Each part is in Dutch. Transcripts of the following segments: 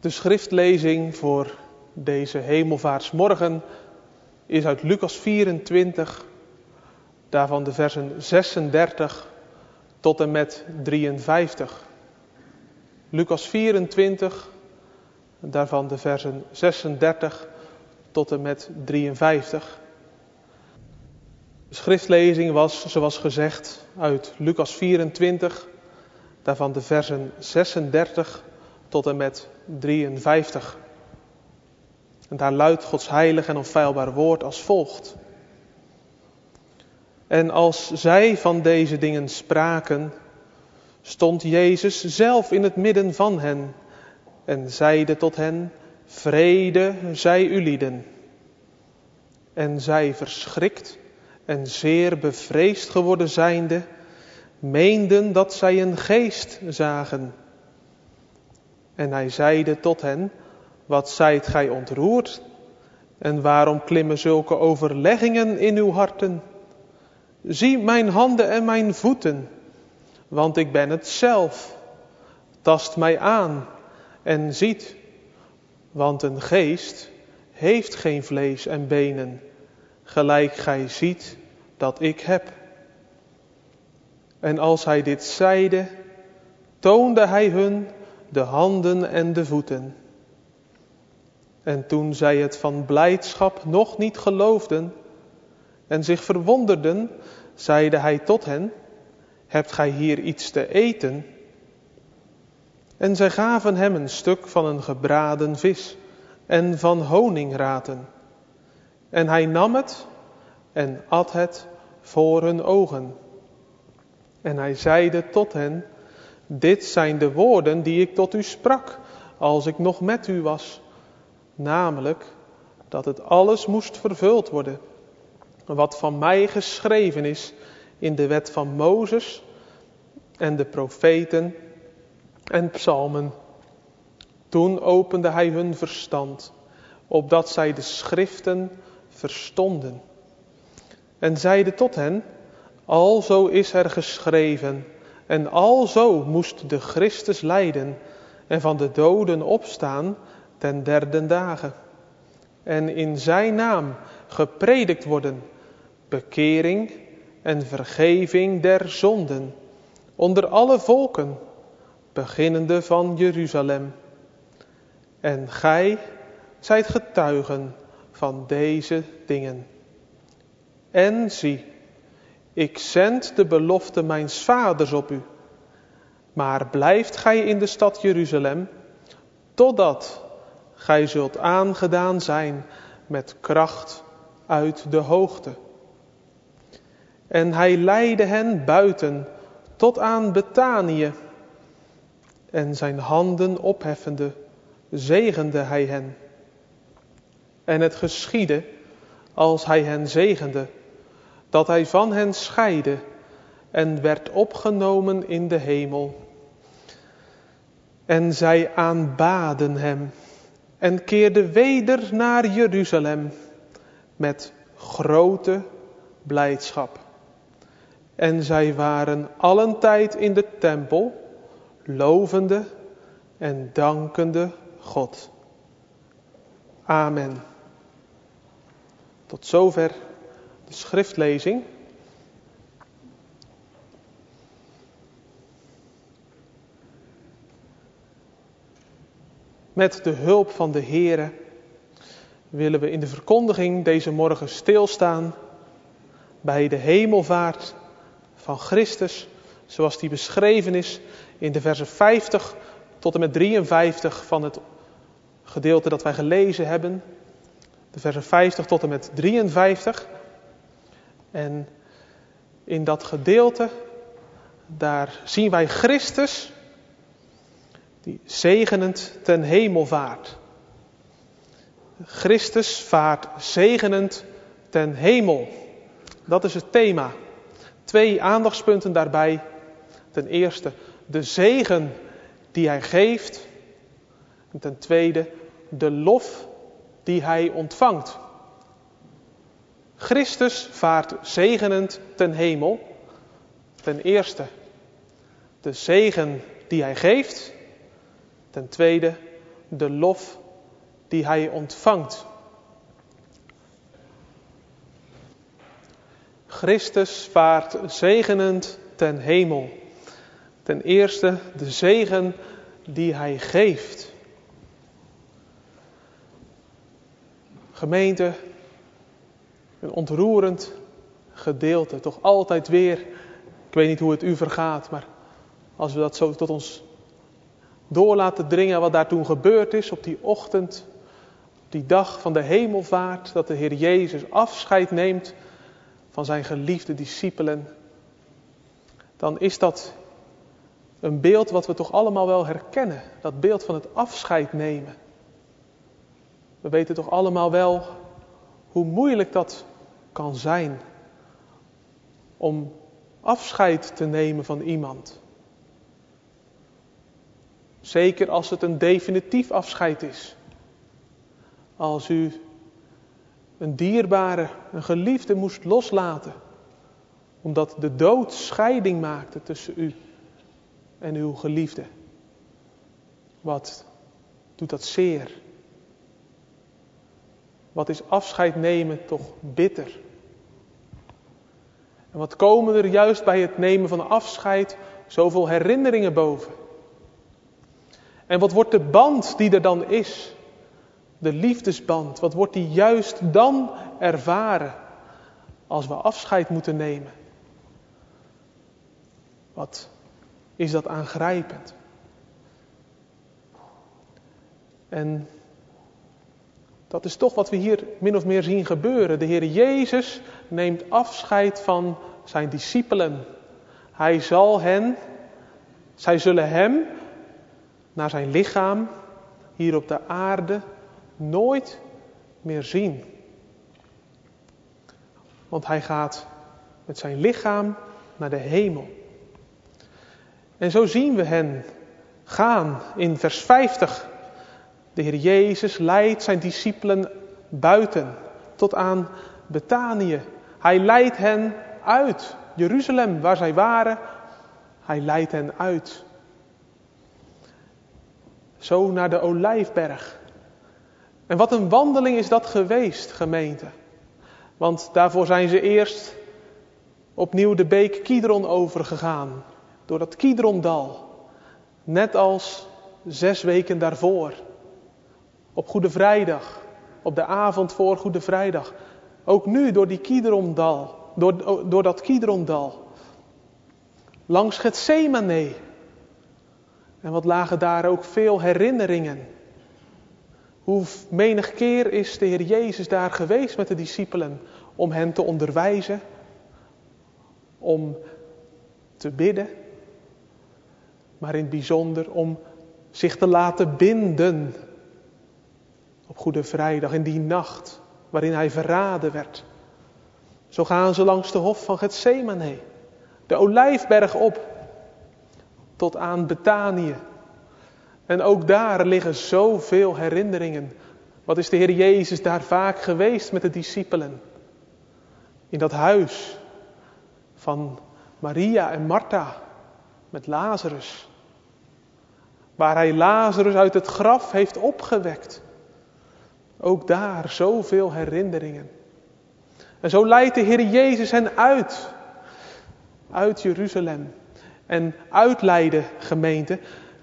De schriftlezing voor deze hemelvaartsmorgen is uit Lucas 24, daarvan de versen 36 tot en met 53. Lucas 24, daarvan de versen 36 tot en met 53. De schriftlezing was, zoals gezegd, uit Lucas 24, daarvan de versen 36 tot en met 53. En daar luidt Gods heilig en onfeilbaar woord als volgt. En als zij van deze dingen spraken, stond Jezus zelf in het midden van hen en zeide tot hen: vrede zij ulieden. En zij verschrikt en zeer bevreesd geworden zijnde, meenden dat zij een geest zagen. En hij zeide tot hen: wat zijt gij ontroerd? En waarom klimmen zulke overleggingen in uw harten? Zie mijn handen en mijn voeten, want ik ben het zelf. Tast mij aan en ziet, want een geest heeft geen vlees en benen, gelijk gij ziet dat ik heb. En als hij dit zeide, toonde hij hun de handen en de voeten. En toen zij het van blijdschap nog niet geloofden en zich verwonderden, zeide hij tot hen: hebt gij hier iets te eten? En zij gaven hem een stuk van een gebraden vis en van honingraten. En hij nam het en at het voor hun ogen. En hij zeide tot hen: dit zijn de woorden die ik tot u sprak, als ik nog met u was. Namelijk, dat het alles moest vervuld worden, wat van mij geschreven is in de wet van Mozes en de profeten en psalmen. Toen opende hij hun verstand, opdat zij de schriften verstonden. En zeide tot hen: alzo is er geschreven, en alzo moest de Christus lijden en van de doden opstaan ten derde dagen. En in zijn naam gepredikt worden bekering en vergeving der zonden onder alle volken, beginnende van Jeruzalem. En gij zijt getuigen van deze dingen. En zie, ik zend de belofte mijns vaders op u, maar blijft gij in de stad Jeruzalem, totdat gij zult aangedaan zijn met kracht uit de hoogte. En hij leidde hen buiten tot aan Betanië. En zijn handen opheffende, zegende hij hen. En het geschiedde, als hij hen zegende, dat hij van hen scheidde en werd opgenomen in de hemel. En zij aanbaden hem en keerden weder naar Jeruzalem met grote blijdschap. En zij waren allentijd in de tempel, lovende en dankende God. Amen. Tot zover de schriftlezing. Met de hulp van de Heere willen we in de verkondiging deze morgen stilstaan bij de hemelvaart van Christus, zoals die beschreven is in de versen 50 tot en met 53 van het gedeelte dat wij gelezen hebben. De versen 50 tot en met 53. En in dat gedeelte, daar zien wij Christus die zegenend ten hemel vaart. Christus vaart zegenend ten hemel. Dat is het thema. 2 aandachtspunten daarbij. Ten eerste de zegen die hij geeft. En ten tweede de lof die hij ontvangt. Christus vaart zegenend ten hemel. Ten eerste de zegen die hij geeft. Ten tweede de lof die hij ontvangt. Christus vaart zegenend ten hemel. Ten eerste de zegen die hij geeft. Gemeente, een ontroerend gedeelte. Toch altijd weer, ik weet niet hoe het u vergaat, maar als we dat zo tot ons door laten dringen wat daar toen gebeurd is op die ochtend, die dag van de hemelvaart, dat de Heer Jezus afscheid neemt van zijn geliefde discipelen, dan is dat een beeld wat we toch allemaal wel herkennen. Dat beeld van het afscheid nemen. We weten toch allemaal wel hoe moeilijk dat kan zijn om afscheid te nemen van iemand. Zeker als het een definitief afscheid is. Als u een dierbare, een geliefde moest loslaten, omdat de dood scheiding maakte tussen u en uw geliefde. Wat doet dat zeer? Wat is afscheid nemen toch bitter? En wat komen er juist bij het nemen van afscheid zoveel herinneringen boven? En wat wordt de band die er dan is? De liefdesband, wat wordt die juist dan ervaren als we afscheid moeten nemen? Wat is dat aangrijpend? En dat is toch wat we hier min of meer zien gebeuren. De Heer Jezus neemt afscheid van zijn discipelen. Zij zullen hem naar zijn lichaam hier op de aarde nooit meer zien. Want hij gaat met zijn lichaam naar de hemel. En zo zien we hen gaan in vers 50. De Heer Jezus leidt zijn discipelen buiten tot aan Betanië. Hij leidt hen uit Jeruzalem waar zij waren. Hij leidt hen uit. Zo naar de Olijfberg. En wat een wandeling is dat geweest, gemeente. Want daarvoor zijn ze eerst opnieuw de beek Kidron overgegaan. Door dat Kidrondal. Net als 6 weken daarvoor. Op Goede Vrijdag. Op de avond voor Goede Vrijdag. Ook nu door die Kidrondal. Door dat Kidrondal. Langs Getsemane. En wat lagen daar ook veel herinneringen. Hoe menig keer is de Heer Jezus daar geweest met de discipelen. Om hen te onderwijzen. Om te bidden. Maar in het bijzonder om zich te laten binden. Op Goede Vrijdag, in die nacht waarin hij verraden werd. Zo gaan ze langs de hof van Getsemane. De Olijfberg op. Tot aan Betanië. En ook daar liggen zoveel herinneringen. Wat is de Heer Jezus daar vaak geweest met de discipelen? In dat huis van Maria en Martha met Lazarus. Waar hij Lazarus uit het graf heeft opgewekt. Ook daar zoveel herinneringen. En zo leidt de Heer Jezus hen uit. Uit Jeruzalem. En uitleiden, gemeente.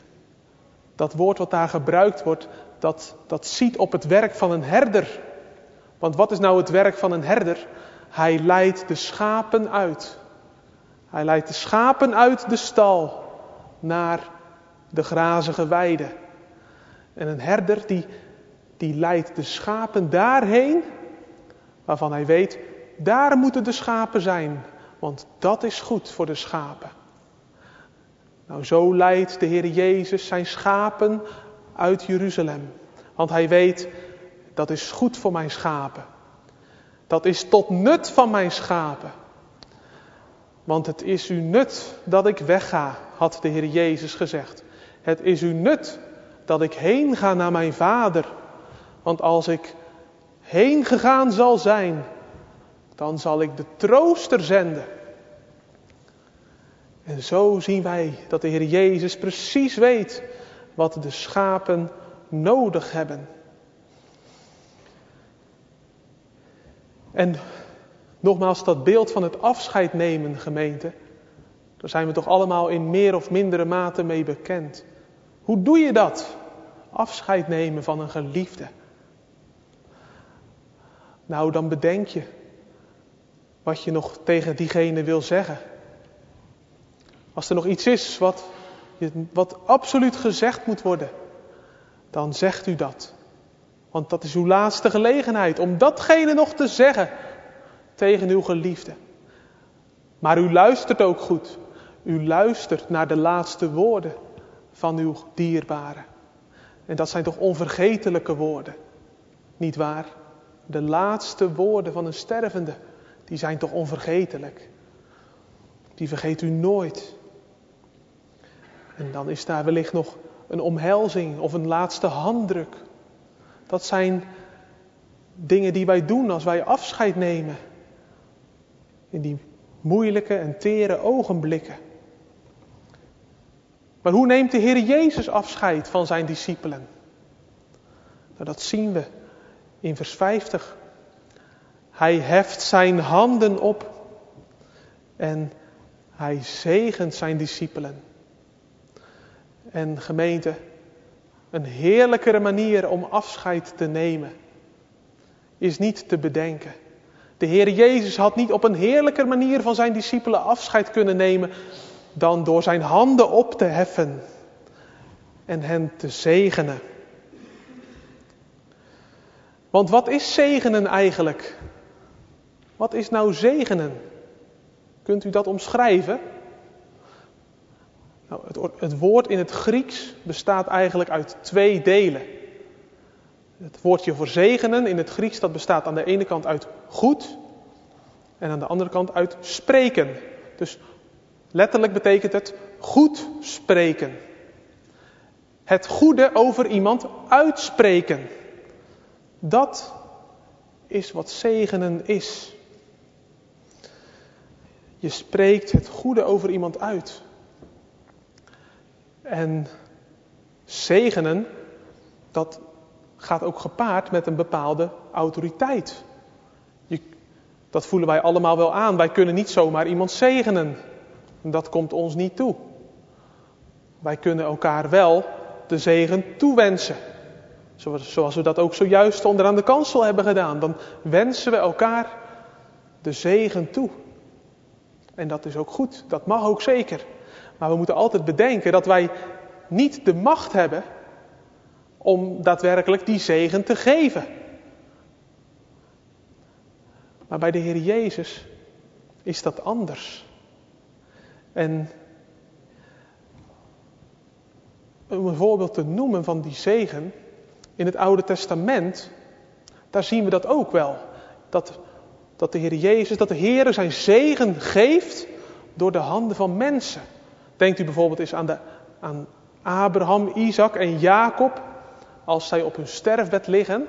Dat woord wat daar gebruikt wordt, dat ziet op het werk van een herder. Want wat is nou het werk van een herder? Hij leidt de schapen uit. Hij leidt de schapen uit de stal naar de grazige weide. En een herder die leidt de schapen daarheen waarvan hij weet, daar moeten de schapen zijn. Want dat is goed voor de schapen. Nou, zo leidt de Heer Jezus zijn schapen uit Jeruzalem. Want hij weet, dat is goed voor mijn schapen. Dat is tot nut van mijn schapen. Want het is uw nut dat ik wegga, had de Heer Jezus gezegd. Het is uw nut dat ik heen ga naar mijn Vader. Want als ik heen gegaan zal zijn, dan zal ik de trooster zenden. En zo zien wij dat de Heer Jezus precies weet wat de schapen nodig hebben. En nogmaals, dat beeld van het afscheid nemen, gemeente, daar zijn we toch allemaal in meer of mindere mate mee bekend. Hoe doe je dat? Afscheid nemen van een geliefde. Nou, dan bedenk je wat je nog tegen diegene wil zeggen. Als er nog iets is wat absoluut gezegd moet worden, dan zegt u dat. Want dat is uw laatste gelegenheid om datgene nog te zeggen tegen uw geliefde. Maar u luistert ook goed. U luistert naar de laatste woorden van uw dierbare. En dat zijn toch onvergetelijke woorden, niet waar? De laatste woorden van een stervende, die zijn toch onvergetelijk. Die vergeet u nooit. En dan is daar wellicht nog een omhelzing of een laatste handdruk. Dat zijn dingen die wij doen als wij afscheid nemen. In die moeilijke en tere ogenblikken. Maar hoe neemt de Heer Jezus afscheid van zijn discipelen? Nou, dat zien we in vers 50. Hij heft zijn handen op en hij zegent zijn discipelen. En gemeente, een heerlijkere manier om afscheid te nemen is niet te bedenken. De Heer Jezus had niet op een heerlijker manier van zijn discipelen afscheid kunnen nemen dan door zijn handen op te heffen en hen te zegenen. Want wat is zegenen eigenlijk? Wat is nou zegenen? Kunt u dat omschrijven? Nou, het woord in het Grieks bestaat eigenlijk uit 2 delen. Het woordje voor zegenen in het Grieks, dat bestaat aan de ene kant uit goed en aan de andere kant uit spreken. Dus letterlijk betekent het goed spreken. Het goede over iemand uitspreken. Dat is wat zegenen is. Je spreekt het goede over iemand uit. En zegenen, dat gaat ook gepaard met een bepaalde autoriteit. Dat voelen wij allemaal wel aan. Wij kunnen niet zomaar iemand zegenen. Dat komt ons niet toe. Wij kunnen elkaar wel de zegen toewensen. Zoals we dat ook zojuist onderaan de kansel hebben gedaan. Dan wensen we elkaar de zegen toe. En dat is ook goed. Dat mag ook zeker. Maar we moeten altijd bedenken dat wij niet de macht hebben om daadwerkelijk die zegen te geven. Maar bij de Heer Jezus is dat anders. En om een voorbeeld te noemen van die zegen, in het Oude Testament, daar zien we dat ook wel. Dat de Heer Jezus, dat de Heer zijn zegen geeft door de handen van mensen. Denkt u bijvoorbeeld eens aan Abraham, Isaac en Jacob, als zij op hun sterfbed liggen.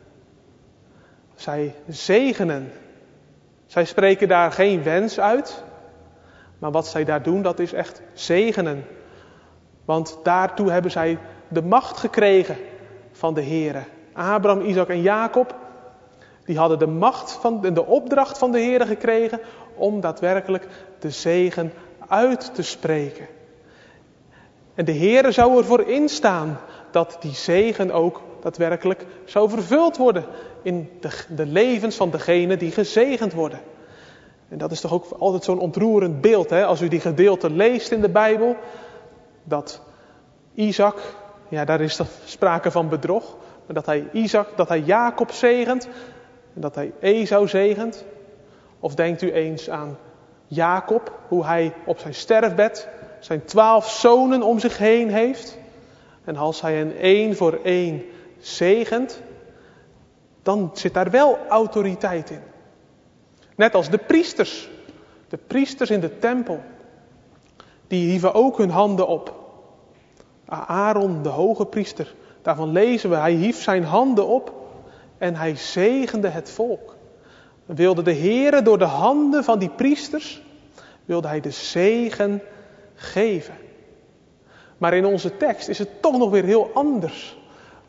Zij zegenen. Zij spreken daar geen wens uit. Maar wat zij daar doen, dat is echt zegenen. Want daartoe hebben zij de macht gekregen van de Heere. Abraham, Isaac en Jacob, die hadden de macht en de opdracht van de Heere gekregen om daadwerkelijk de zegen uit te spreken. En de Heere zou ervoor instaan dat die zegen ook daadwerkelijk zou vervuld worden in de levens van degenen die gezegend worden. En dat is toch ook altijd zo'n ontroerend beeld, hè? Als u die gedeelte leest in de Bijbel, dat Isaac, ja, daar is sprake van bedrog, maar dat hij Jacob zegent en dat hij Esau zegent. Of denkt u eens aan Jacob, hoe hij op zijn sterfbed zijn 12 zonen om zich heen heeft. En als hij hen 1 voor 1 zegent, dan zit daar wel autoriteit in. Net als de priesters. De priesters in de tempel. Die hieven ook hun handen op. Aaron, de hoge priester. Daarvan lezen we, hij hief zijn handen op en hij zegende het volk. Wilde de Heere door de handen van die priesters, wilde hij de zegen geven. Maar in onze tekst is het toch nog weer heel anders.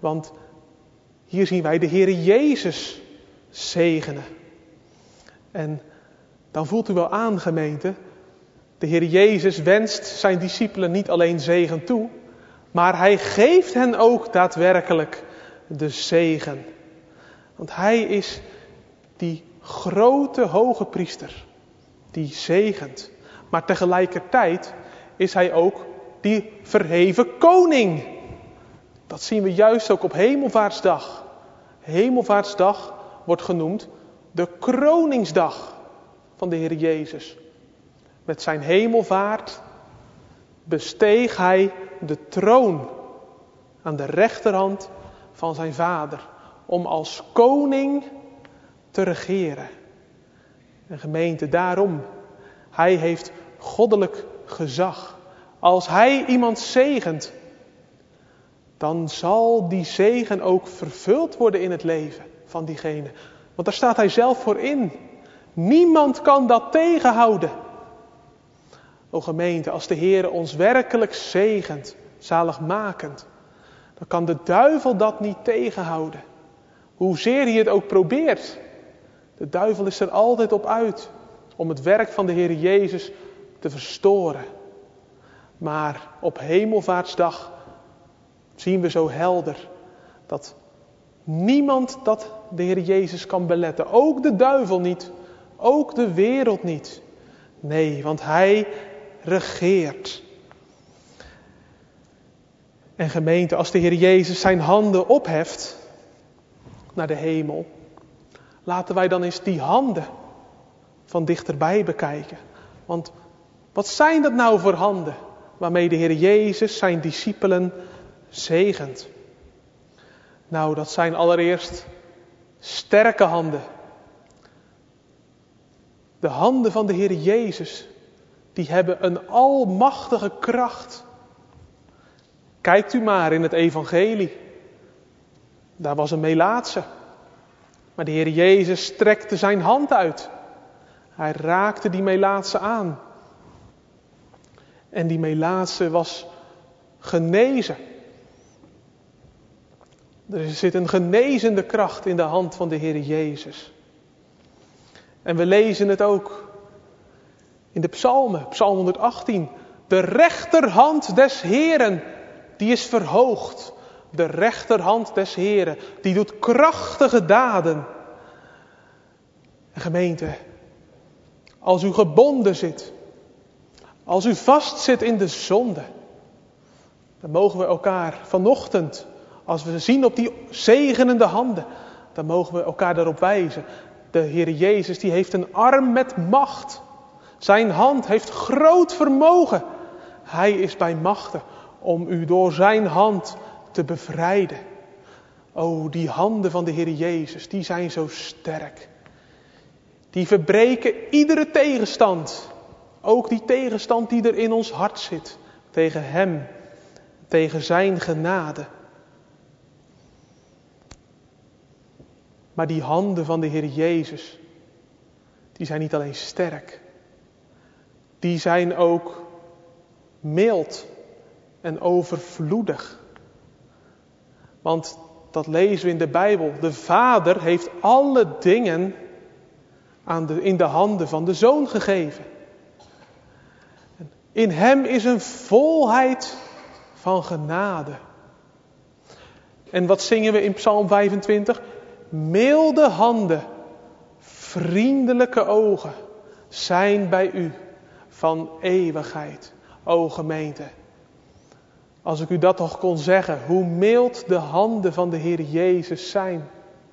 Want hier zien wij de Heere Jezus zegenen. En dan voelt u wel aan, gemeente, de Heer Jezus wenst zijn discipelen niet alleen zegen toe, maar hij geeft hen ook daadwerkelijk de zegen. Want hij is die grote hoge priester die zegent. Maar tegelijkertijd is hij ook die verheven koning. Dat zien we juist ook op Hemelvaartsdag. Hemelvaartsdag wordt genoemd de kroningsdag van de Heer Jezus. Met zijn hemelvaart besteeg hij de troon aan de rechterhand van zijn Vader. Om als koning te regeren. En gemeente, daarom. Hij heeft goddelijk gezag. Als hij iemand zegent, dan zal die zegen ook vervuld worden in het leven van diegene. Want daar staat hij zelf voor in. Niemand kan dat tegenhouden. O gemeente, als de Heer ons werkelijk zegent, zaligmakend, dan kan de duivel dat niet tegenhouden. Hoezeer hij het ook probeert. De duivel is er altijd op uit om het werk van de Heer Jezus te verstoren. Maar op Hemelvaartsdag zien we zo helder dat niemand dat de Heer Jezus kan beletten. Ook de duivel niet, ook de wereld niet. Nee, want hij regeert. En gemeente, als de Heer Jezus zijn handen opheft naar de hemel, laten wij dan eens die handen van dichterbij bekijken. Want wat zijn dat nou voor handen waarmee de Heer Jezus zijn discipelen zegent? Nou, dat zijn allereerst sterke handen. De handen van de Heer Jezus, die hebben een almachtige kracht. Kijkt u maar in het evangelie. Daar was een melaatse. Maar de Heer Jezus strekte zijn hand uit. Hij raakte die melaatse aan. En die melaatse was genezen. Er zit een genezende kracht in de hand van de Heer Jezus. En we lezen het ook in de psalmen. Psalm 118. De rechterhand des Heeren, die is verhoogd. De rechterhand des Heeren, die doet krachtige daden. En gemeente, als u gebonden zit, als u vastzit in de zonde, dan mogen we elkaar vanochtend, als we zien op die zegenende handen, dan mogen we elkaar daarop wijzen. De Heer Jezus, die heeft een arm met macht. Zijn hand heeft groot vermogen. Hij is bij machten om u door zijn hand te bevrijden. O, die handen van de Heer Jezus, die zijn zo sterk. Die verbreken iedere tegenstand. Ook die tegenstand die er in ons hart zit. Tegen hem, tegen zijn genade. Maar die handen van de Heer Jezus, die zijn niet alleen sterk. Die zijn ook mild en overvloedig. Want dat lezen we in de Bijbel. De Vader heeft alle dingen in de handen van de Zoon gegeven. In hem is een volheid van genade. En wat zingen we in Psalm 25? Milde handen, vriendelijke ogen zijn bij u van eeuwigheid. O gemeente, als ik u dat toch kon zeggen, hoe mild de handen van de Heer Jezus zijn.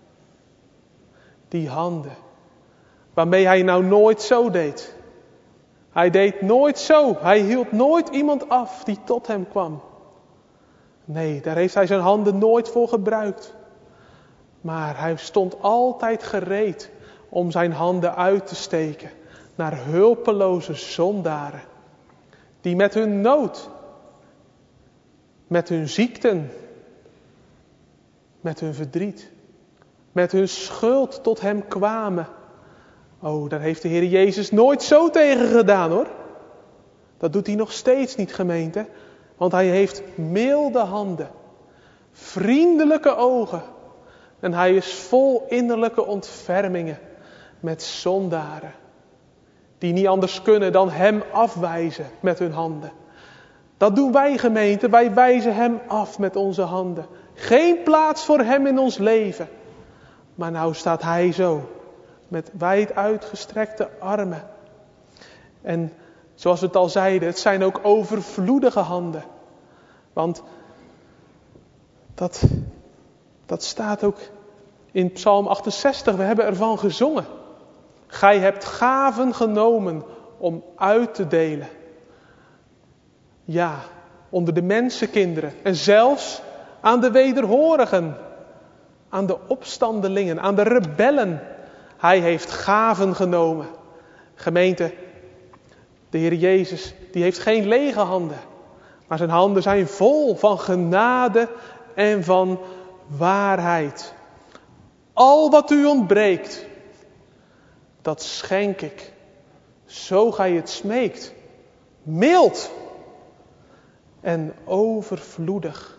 Die handen, waarmee hij nou nooit zo deed. Hij deed nooit zo, hij hield nooit iemand af die tot hem kwam. Nee, daar heeft hij zijn handen nooit voor gebruikt. Maar hij stond altijd gereed om zijn handen uit te steken naar hulpeloze zondaren. Die met hun nood, met hun ziekten, met hun verdriet, met hun schuld tot hem kwamen. Oh, daar heeft de Heer Jezus nooit zo tegen gedaan hoor. Dat doet hij nog steeds niet, gemeente. Want hij heeft milde handen. Vriendelijke ogen. En hij is vol innerlijke ontfermingen met zondaren. Die niet anders kunnen dan hem afwijzen met hun handen. Dat doen wij, gemeente. Wij wijzen hem af met onze handen. Geen plaats voor hem in ons leven. Maar nou staat hij zo. Met wijd uitgestrekte armen. En zoals we het al zeiden. Het zijn ook overvloedige handen. Want dat staat ook in Psalm 68. We hebben ervan gezongen. Gij hebt gaven genomen om uit te delen. Ja, onder de mensenkinderen. En zelfs aan de wederhorigen. Aan de opstandelingen, aan de rebellen. Hij heeft gaven genomen. Gemeente, de Heer Jezus, die heeft geen lege handen. Maar zijn handen zijn vol van genade en van waarheid. Al wat u ontbreekt, dat schenk ik. Zo gij het smeekt. Mild en overvloedig.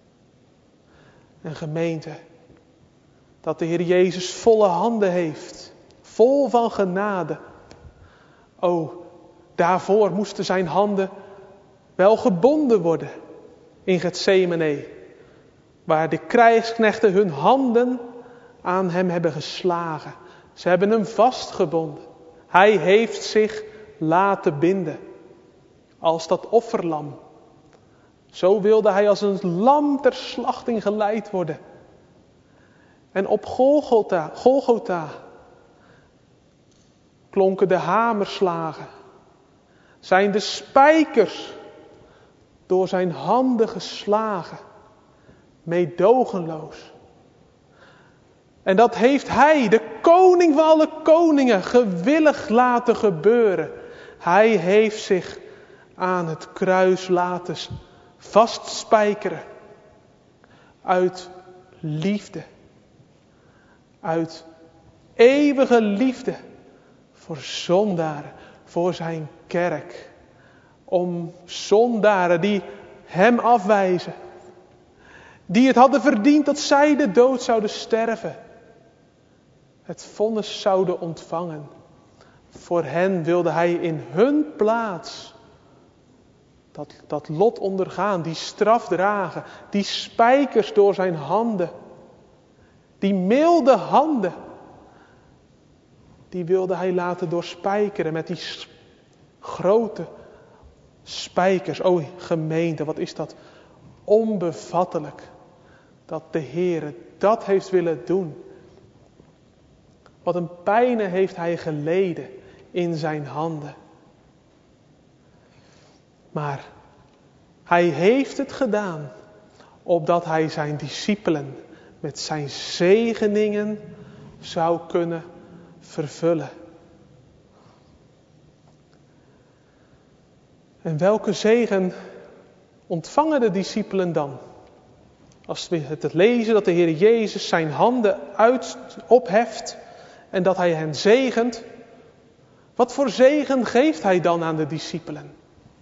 En gemeente, dat de Heer Jezus volle handen heeft. Vol van genade. O, daarvoor moesten zijn handen wel gebonden worden in Getsemane. Waar de krijgsknechten hun handen aan hem hebben geslagen. Ze hebben hem vastgebonden. Hij heeft zich laten binden. Als dat offerlam. Zo wilde hij als een lam ter slachting geleid worden. En op Golgotha klonken de hamerslagen. Zijn de spijkers door zijn handen geslagen. Meedogenloos. En dat heeft hij, de koning van alle koningen, gewillig laten gebeuren. Hij heeft zich aan het kruis laten vastspijkeren. Uit liefde. Uit eeuwige liefde. Voor zondaren. Voor zijn kerk. Om zondaren die hem afwijzen. Die het hadden verdiend dat zij de dood zouden sterven. Het vonnis zouden ontvangen. Voor hen wilde hij in hun plaats dat lot ondergaan, die straf dragen, die spijkers door zijn handen, die milde handen, die wilde hij laten doorspijkeren met die grote spijkers. O gemeente, wat is dat onbevattelijk dat de Heere dat heeft willen doen. Wat een pijnen heeft hij geleden in zijn handen. Maar hij heeft het gedaan, opdat hij zijn discipelen met zijn zegeningen zou kunnen vervullen. En welke zegen ontvangen de discipelen dan? Als we het lezen dat de Heer Jezus zijn handen opheft en dat hij hen zegent. Wat voor zegen geeft hij dan aan de discipelen?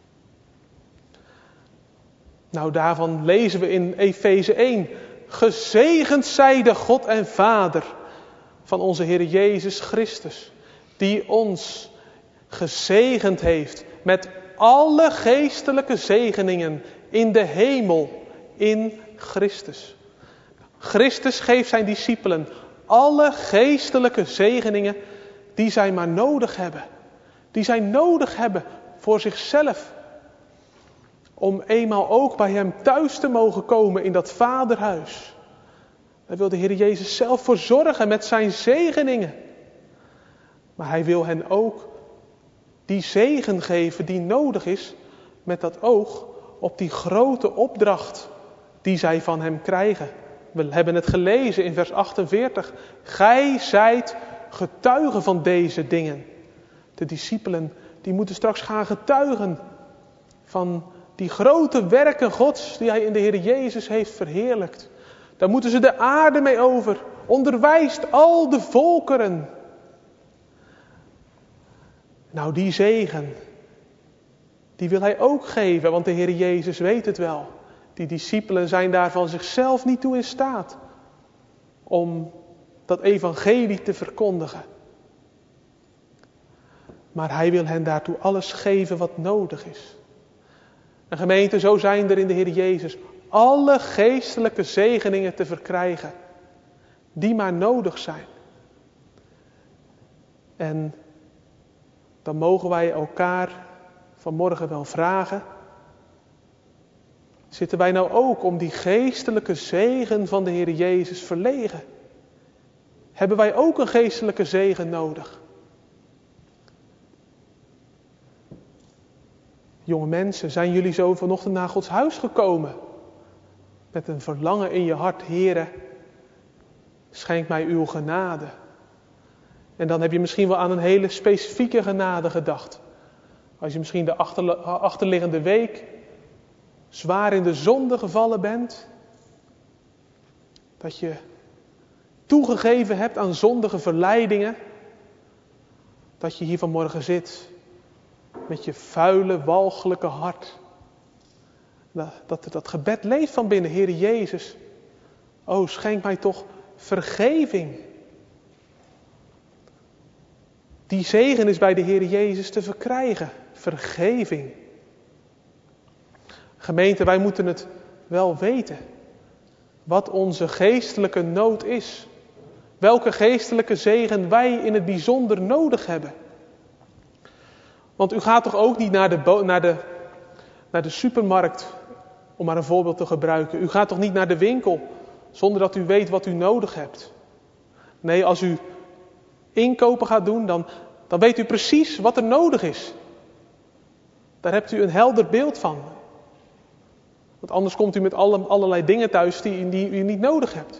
Nou, daarvan lezen we in Efeze 1. Gezegend zij de God en Vader van onze Heer Jezus Christus. Die ons gezegend heeft met alle geestelijke zegeningen in de hemel in Christus. Christus geeft zijn discipelen alle geestelijke zegeningen die zij maar nodig hebben. Die zij nodig hebben voor zichzelf. Om eenmaal ook bij hem thuis te mogen komen in dat vaderhuis. Daar wil de Heer Jezus zelf voor zorgen met zijn zegeningen. Maar hij wil hen ook die zegen geven die nodig is met dat oog op die grote opdracht die zij van hem krijgen. We hebben het gelezen in vers 48. Gij zijt getuigen van deze dingen. De discipelen die moeten straks gaan getuigen van die grote werken Gods die hij in de Heer Jezus heeft verheerlijkt. Daar moeten ze de aarde mee over. Onderwijst al de volkeren. Nou, die zegen, die wil hij ook geven, want de Heer Jezus weet het wel. Die discipelen zijn daar van zichzelf niet toe in staat om dat evangelie te verkondigen. Maar hij wil hen daartoe alles geven wat nodig is. En gemeente, zo zijn er in de Heer Jezus alle geestelijke zegeningen te verkrijgen die maar nodig zijn. En dan mogen wij elkaar vanmorgen wel vragen: zitten wij nou ook om die geestelijke zegen van de Heer Jezus verlegen? Hebben wij ook een geestelijke zegen nodig? Jonge mensen, zijn jullie zo vanochtend naar Gods huis gekomen? Met een verlangen in je hart: Heere, schenk mij uw genade. En dan heb je misschien wel aan een hele specifieke genade gedacht. Als je misschien de achterliggende week zwaar in de zonde gevallen bent. Dat je toegegeven hebt aan zondige verleidingen. Dat je hier vanmorgen zit met je vuile, walgelijke hart. Dat gebed leeft van binnen. Heere Jezus, o schenk mij toch vergeving. Die zegen is bij de Heer Jezus te verkrijgen. Vergeving. Gemeente, wij moeten het wel weten. Wat onze geestelijke nood is. Welke geestelijke zegen wij in het bijzonder nodig hebben. Want u gaat toch ook niet naar de supermarkt, om maar een voorbeeld te gebruiken. U gaat toch niet naar de winkel zonder dat u weet wat u nodig hebt. Nee, als u inkopen gaat doen, dan weet u precies wat er nodig is. Daar hebt u een helder beeld van. Want anders komt u met allerlei dingen thuis die u niet nodig hebt.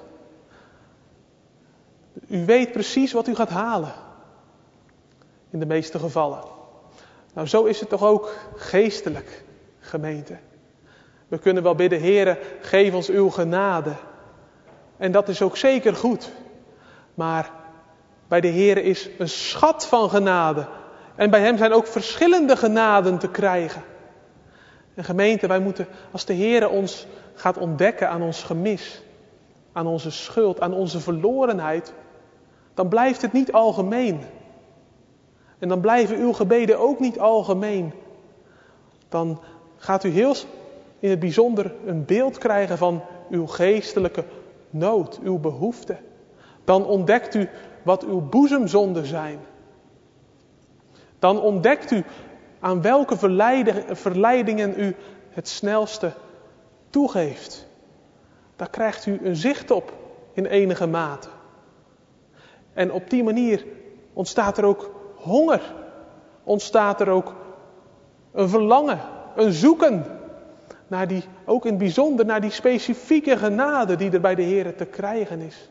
U weet precies wat u gaat halen. In de meeste gevallen. Nou, zo is het toch ook geestelijk, gemeente. We kunnen wel bidden: Heere, geef ons uw genade. En dat is ook zeker goed. Maar bij de Heere is een schat van genade. En bij hem zijn ook verschillende genaden te krijgen. En gemeente, wij moeten, als de Heere ons gaat ontdekken aan ons gemis, aan onze schuld, aan onze verlorenheid, dan blijft het niet algemeen. En dan blijven uw gebeden ook niet algemeen. Dan gaat u heel in het bijzonder een beeld krijgen van uw geestelijke nood, uw behoefte. Dan ontdekt u wat uw boezemzonden zijn. Dan ontdekt u aan welke verleidingen u het snelste toegeeft. Daar krijgt u een zicht op in enige mate. En op die manier ontstaat er ook honger. Ontstaat er ook een verlangen, een zoeken. Ook in het bijzonder naar die specifieke genade die er bij de Heer te krijgen is.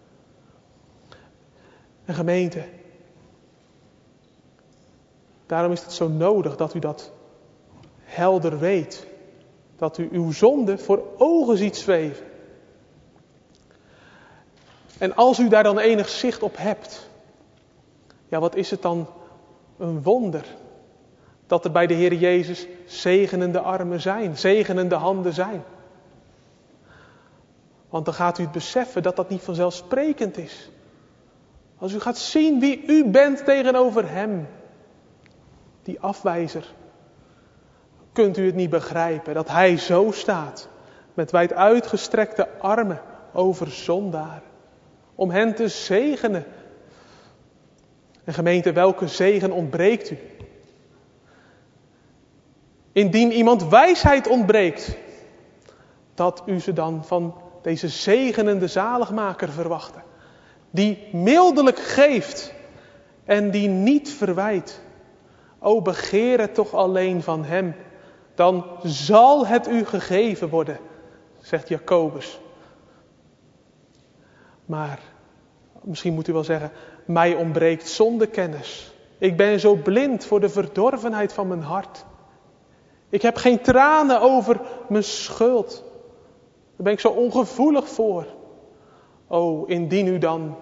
En gemeente, daarom is het zo nodig dat u dat helder weet. Dat u uw zonde voor ogen ziet zweven. En als u daar dan enig zicht op hebt, ja, wat is het dan een wonder dat er bij de Heer Jezus zegenende armen zijn, zegenende handen zijn. Want dan gaat u het beseffen dat dat niet vanzelfsprekend is. Als u gaat zien wie u bent tegenover hem, die afwijzer, kunt u het niet begrijpen dat hij zo staat, met wijd uitgestrekte armen over zondaren, om hen te zegenen. En gemeente, welke zegen ontbreekt u? Indien iemand wijsheid ontbreekt, dat u ze dan van deze zegenende zaligmaker verwachten. Die mildelijk geeft en die niet verwijt. O, begeer het toch alleen van hem, dan zal het u gegeven worden, zegt Jacobus. Maar, misschien moet u wel zeggen, mij ontbreekt zondekennis. Ik ben zo blind voor de verdorvenheid van mijn hart. Ik heb geen tranen over mijn schuld. Daar ben ik zo ongevoelig voor. O, indien u dan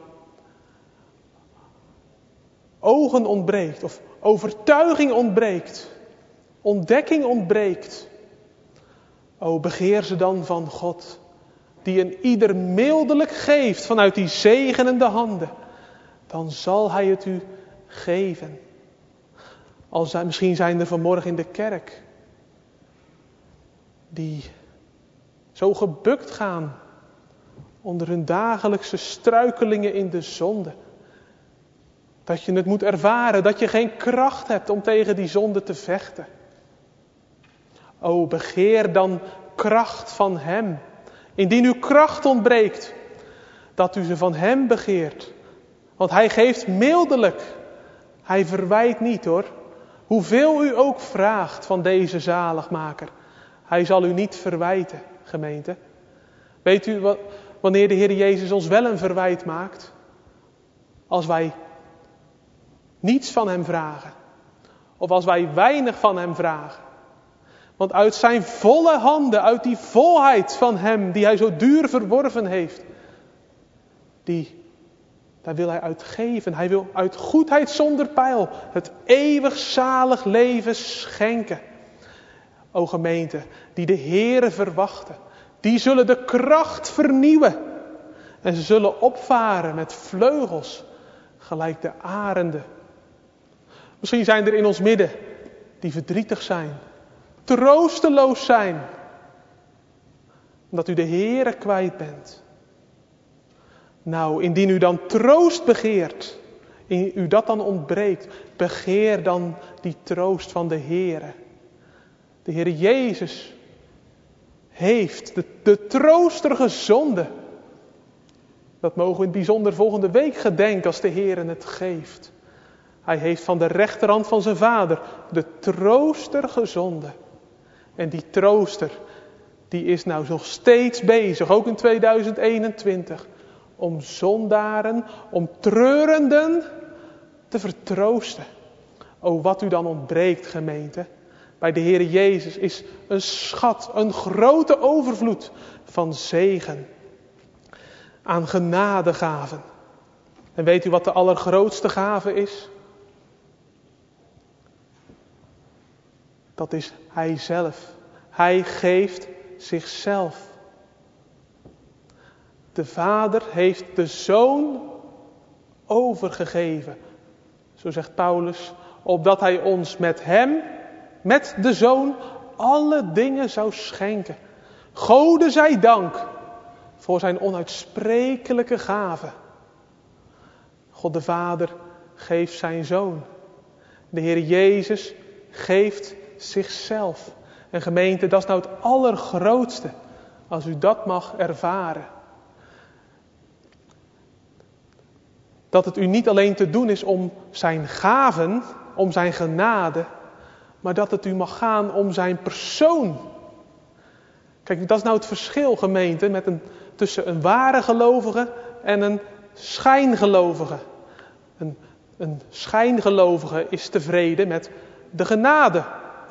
ogen ontbreekt of overtuiging ontbreekt, ontdekking ontbreekt. O, begeer ze dan van God, die een ieder mildelijk geeft vanuit die zegenende handen. Dan zal hij het u geven. Misschien zijn er vanmorgen in de kerk die zo gebukt gaan onder hun dagelijkse struikelingen in de zonde. Dat je het moet ervaren, dat je geen kracht hebt om tegen die zonde te vechten. O, begeer dan kracht van Hem. Indien uw kracht ontbreekt, dat u ze van Hem begeert. Want Hij geeft mildelijk. Hij verwijt niet hoor. Hoeveel u ook vraagt van deze zaligmaker. Hij zal u niet verwijten, gemeente. Weet u wanneer de Heer Jezus ons wel een verwijt maakt? Als wij niets van Hem vragen. Of als wij weinig van Hem vragen. Want uit zijn volle handen, uit die volheid van Hem die Hij zo duur verworven heeft. Daar wil Hij uit geven. Hij wil uit goedheid zonder peil het eeuwig zalig leven schenken. O gemeente, die de Heere verwachten. Die zullen de kracht vernieuwen. En ze zullen opvaren met vleugels, gelijk de arenden. Misschien zijn er in ons midden die verdrietig zijn. Troosteloos zijn. Omdat u de Heere kwijt bent. Nou, indien u dan troost begeert, indien u dat dan ontbreekt, begeer dan die troost van de Heere. De Heere Jezus heeft de trooster gezonden. Dat mogen we in het bijzonder volgende week gedenken als de Heere het geeft. Hij heeft van de rechterhand van zijn Vader de trooster gezonden. En die trooster, die is nou nog steeds bezig, ook in 2021, om zondaren, om treurenden te vertroosten. O, wat u dan ontbreekt, gemeente. Bij de Heere Jezus is een schat, een grote overvloed van zegen. Aan genadegaven. En weet u wat de allergrootste gave is? Dat is Hij zelf. Hij geeft zichzelf. De Vader heeft de Zoon overgegeven. Zo zegt Paulus, opdat Hij ons met Hem, met de Zoon, alle dingen zou schenken. Gode zij dank voor zijn onuitsprekelijke gave. God de Vader geeft zijn Zoon. De Heer Jezus geeft zichzelf. En gemeente, dat is nou het allergrootste. Als u dat mag ervaren. Dat het u niet alleen te doen is om zijn gaven, om zijn genade. Maar dat het u mag gaan om zijn persoon. Kijk, dat is nou het verschil, gemeente, tussen een ware gelovige en een schijngelovige. Een schijngelovige is tevreden met de genade.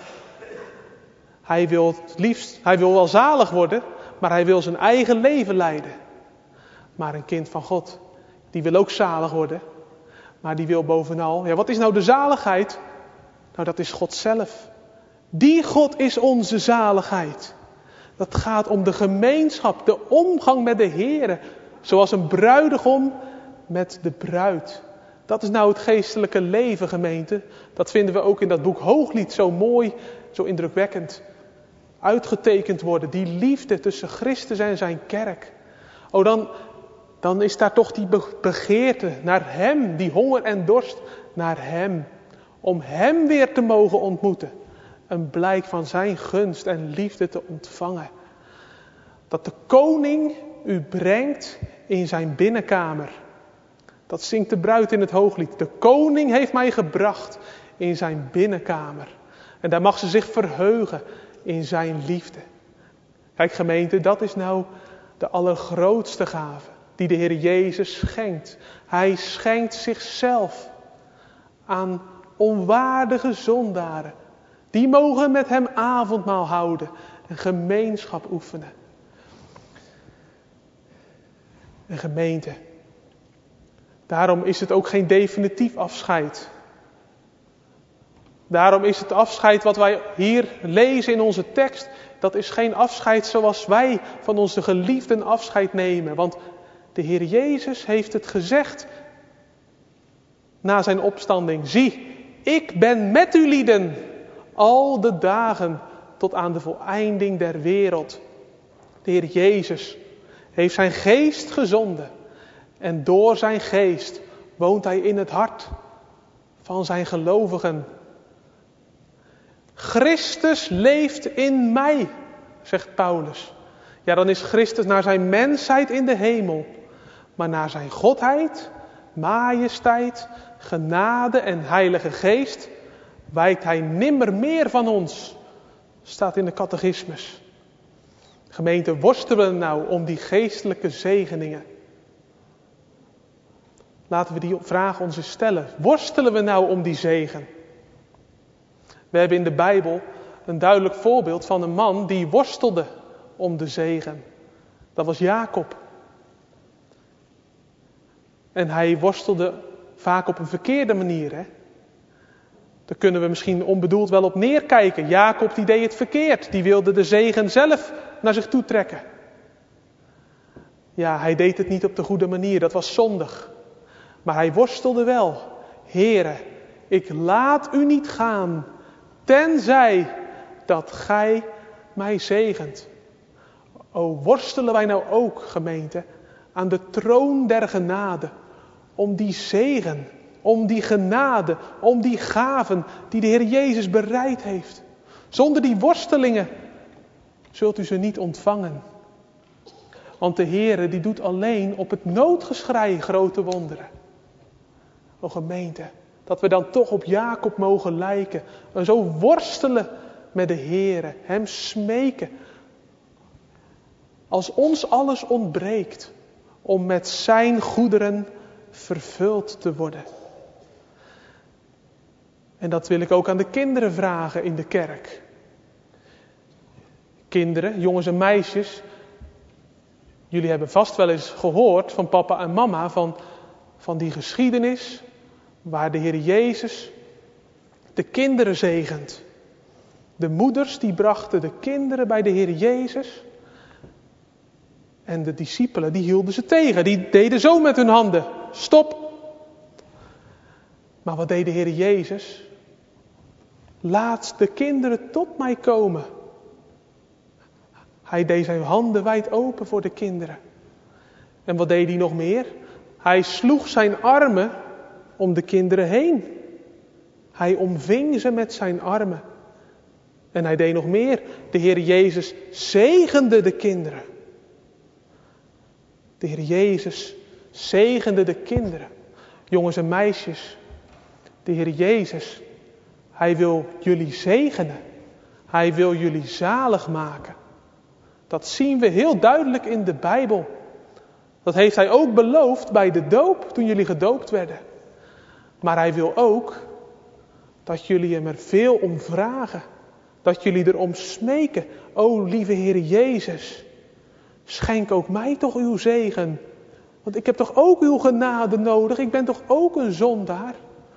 Hij wil het liefst, hij wil wel zalig worden, maar hij wil zijn eigen leven leiden. Maar een kind van God, die wil ook zalig worden, maar die wil bovenal, ja, wat is nou de zaligheid? Nou, dat is God zelf. Die God is onze zaligheid. Dat gaat om de gemeenschap, de omgang met de Heere, zoals een bruidegom met de bruid. Dat is nou het geestelijke leven, gemeente. Dat vinden we ook in dat boek Hooglied zo mooi, zo indrukwekkend uitgetekend worden. Die liefde tussen Christus en zijn kerk. Oh, dan is daar toch die begeerte naar Hem, die honger en dorst naar Hem. Om Hem weer te mogen ontmoeten. Een blijk van zijn gunst en liefde te ontvangen. Dat de koning u brengt in zijn binnenkamer. Dat zingt de bruid in het Hooglied. De koning heeft mij gebracht in zijn binnenkamer. En daar mag ze zich verheugen in zijn liefde. Kijk gemeente, dat is nou de allergrootste gave die de Heer Jezus schenkt. Hij schenkt zichzelf aan onwaardige zondaren. Die mogen met hem avondmaal houden en gemeenschap oefenen. En gemeente, daarom is het ook geen definitief afscheid. Daarom is het afscheid wat wij hier lezen in onze tekst, Dat is geen afscheid zoals wij van onze geliefden afscheid nemen. Want de Heer Jezus heeft het gezegd na zijn opstanding. Zie, ik ben met u lieden al de dagen tot aan de voleinding der wereld. De Heer Jezus heeft zijn geest gezonden. En door zijn geest woont hij in het hart van zijn gelovigen. Christus leeft in mij, zegt Paulus. Ja, dan is Christus naar zijn mensheid in de hemel. Maar naar zijn godheid, majesteit, genade en heilige geest wijkt hij nimmer meer van ons. Staat in de catechismus. Gemeente, worstelen we nou om die geestelijke zegeningen? Laten we die vraag ons eens stellen. Worstelen we nou om die zegen? We hebben in de Bijbel een duidelijk voorbeeld van een man die worstelde om de zegen. Dat was Jacob. En hij worstelde vaak op een verkeerde manier. Hè? Daar kunnen we misschien onbedoeld wel op neerkijken. Jacob die deed het verkeerd. Die wilde de zegen zelf naar zich toe trekken. Ja, hij deed het niet op de goede manier. Dat was zondig. Maar hij worstelde wel. Heere, ik laat u niet gaan, tenzij dat gij mij zegent. O, worstelen wij nou ook, gemeente, aan de troon der genade. Om die zegen, om die genade, om die gaven die de Heer Jezus bereid heeft. Zonder die worstelingen zult u ze niet ontvangen. Want de Heer die doet alleen op het noodgeschrei grote wonderen. O gemeente, dat we dan toch op Jacob mogen lijken. En zo worstelen met de Heer, hem smeken. Als ons alles ontbreekt, om met zijn goederen vervuld te worden. En dat wil ik ook aan de kinderen vragen in de kerk. Kinderen, jongens en meisjes. Jullie hebben vast wel eens gehoord van papa en mama van die geschiedenis waar de Heer Jezus de kinderen zegent. De moeders die brachten de kinderen bij de Heer Jezus. En de discipelen die hielden ze tegen. Die deden zo met hun handen. Stop. Maar wat deed de Heer Jezus? Laat de kinderen tot mij komen. Hij deed zijn handen wijd open voor de kinderen. En wat deed hij nog meer? Hij sloeg zijn armen om de kinderen heen. Hij omving ze met zijn armen. En hij deed nog meer. De Heer Jezus zegende de kinderen. De Heer Jezus zegende de kinderen. Jongens en meisjes. De Heer Jezus, hij wil jullie zegenen. Hij wil jullie zalig maken. Dat zien we heel duidelijk in de Bijbel. Dat heeft hij ook beloofd bij de doop, toen jullie gedoopt werden. Maar hij wil ook dat jullie hem er veel om vragen. Dat jullie erom smeken. O lieve Heer Jezus, schenk ook mij toch uw zegen. Want ik heb toch ook uw genade nodig. Ik ben toch ook een zondaar.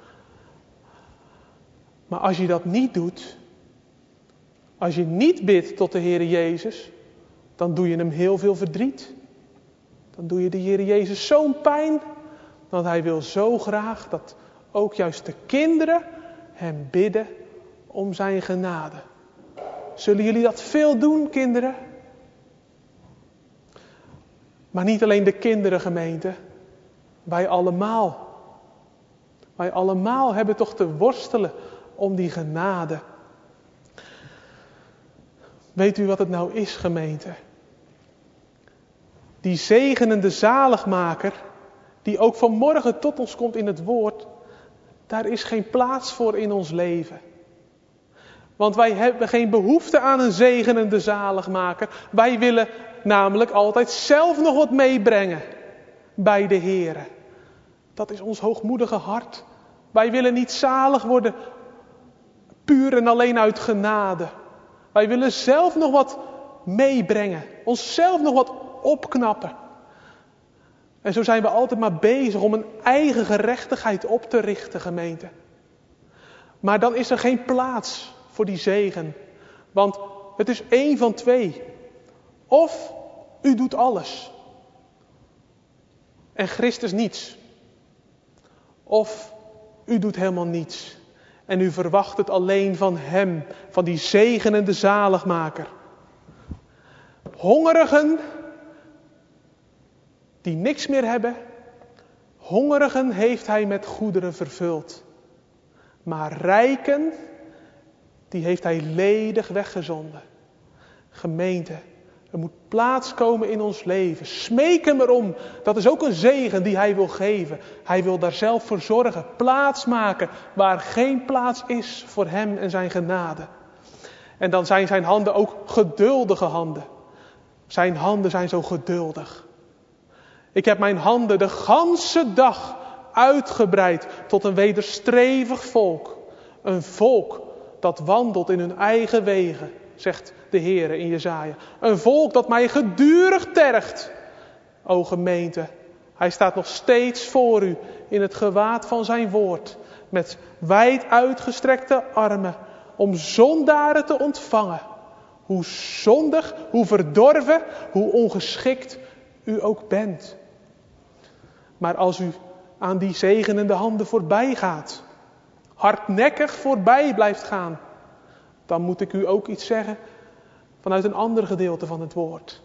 Maar als je dat niet doet, als je niet bidt tot de Heer Jezus, dan doe je hem heel veel verdriet. Dan doe je de Heer Jezus zo'n pijn, want hij wil zo graag dat ook juist de kinderen hem bidden om zijn genade. Zullen jullie dat veel doen, kinderen? Maar niet alleen de kinderen, gemeente. Wij allemaal. Wij allemaal hebben toch te worstelen om die genade. Weet u wat het nou is, gemeente? Die zegenende zaligmaker, die ook vanmorgen tot ons komt in het woord, daar is geen plaats voor in ons leven. Want wij hebben geen behoefte aan een zegenende zaligmaker. Wij willen namelijk altijd zelf nog wat meebrengen bij de Heere. Dat is ons hoogmoedige hart. Wij willen niet zalig worden puur en alleen uit genade. Wij willen zelf nog wat meebrengen. Onszelf nog wat opknappen. En zo zijn we altijd maar bezig om een eigen gerechtigheid op te richten, gemeente. Maar dan is er geen plaats voor die zegen. Want het is één van twee. Of u doet alles en Christus niets. Of u doet helemaal niets en u verwacht het alleen van Hem, van die zegenende zaligmaker. Hongerigen die niks meer hebben, hongerigen heeft Hij met goederen vervuld. Maar rijken, die heeft Hij ledig weggezonden. Gemeente, er moet plaats komen in ons leven. Smeek Hem erom. Dat is ook een zegen die Hij wil geven. Hij wil daar zelf voor zorgen. Plaats maken waar geen plaats is voor Hem en zijn genade. En dan zijn zijn handen ook geduldige handen. Zijn handen zijn zo geduldig. Ik heb mijn handen de ganse dag uitgebreid tot een wederstrevig volk. Een volk dat wandelt in hun eigen wegen, zegt de Heer in Jesaja. Een volk dat mij gedurig tergt. O gemeente, Hij staat nog steeds voor u in het gewaad van zijn woord. Met wijd uitgestrekte armen om zondaren te ontvangen. Hoe zondig, hoe verdorven, hoe ongeschikt u ook bent. Maar als u aan die zegenende handen voorbij gaat, hardnekkig voorbij blijft gaan, dan moet ik u ook iets zeggen vanuit een ander gedeelte van het woord.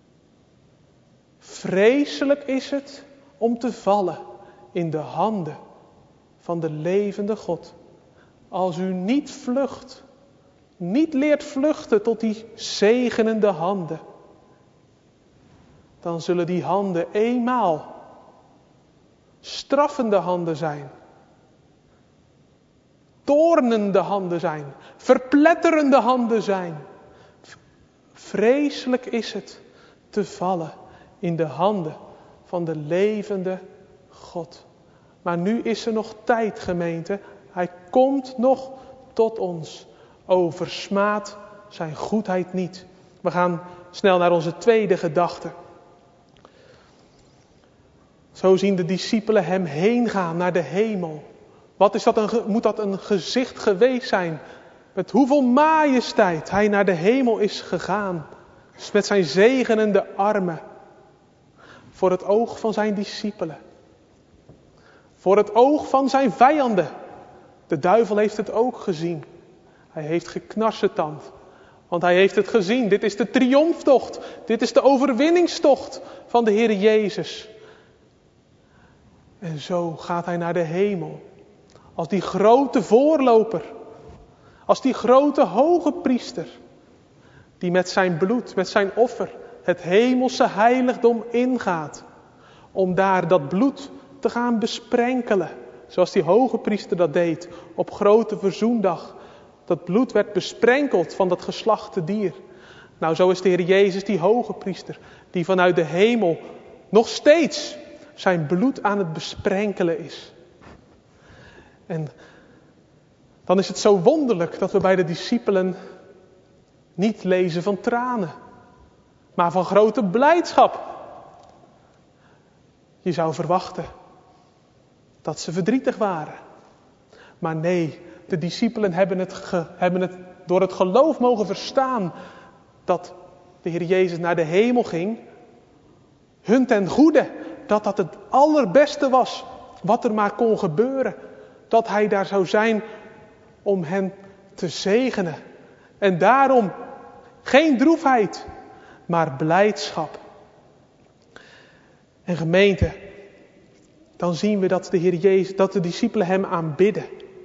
Vreselijk is het om te vallen in de handen van de levende God. Als u niet vlucht, niet leert vluchten tot die zegenende handen, dan zullen die handen eenmaal straffende handen zijn. Toornende handen zijn. Verpletterende handen zijn. Vreselijk is het te vallen in de handen van de levende God. Maar nu is er nog tijd, gemeente. Hij komt nog tot ons. O, versmaad zijn goedheid niet. We gaan snel naar onze tweede gedachte. Zo zien de discipelen hem heen gaan naar de hemel. Wat is dat moet dat een gezicht geweest zijn? Met hoeveel majesteit hij naar de hemel is gegaan. Met zijn zegenende armen. Voor het oog van zijn discipelen. Voor het oog van zijn vijanden. De duivel heeft het ook gezien. Hij heeft geknarsetand. Want hij heeft het gezien. Dit is de triomftocht. Dit is de overwinningstocht van de Heer Jezus. En zo gaat hij naar de hemel. Als die grote voorloper. Als die grote hoge priester. Die met zijn bloed, met zijn offer, het hemelse heiligdom ingaat. Om daar dat bloed te gaan besprenkelen. Zoals die hoge priester dat deed op grote verzoendag. Dat bloed werd besprenkeld van dat geslachte dier. Nou, zo is de Heer Jezus die hoge priester. Die vanuit de hemel nog steeds zijn bloed aan het besprenkelen is. En dan is het zo wonderlijk dat we bij de discipelen niet lezen van tranen. Maar van grote blijdschap. Je zou verwachten dat ze verdrietig waren. Maar nee, de discipelen hebben het door het geloof mogen verstaan dat de Heer Jezus naar de hemel ging. Hun ten goede, dat dat het allerbeste was wat er maar kon gebeuren. Dat hij daar zou zijn om hen te zegenen. En daarom geen droefheid, maar blijdschap. En gemeente, dan zien we dat de Heer Jezus, dat de discipelen hem aanbidden.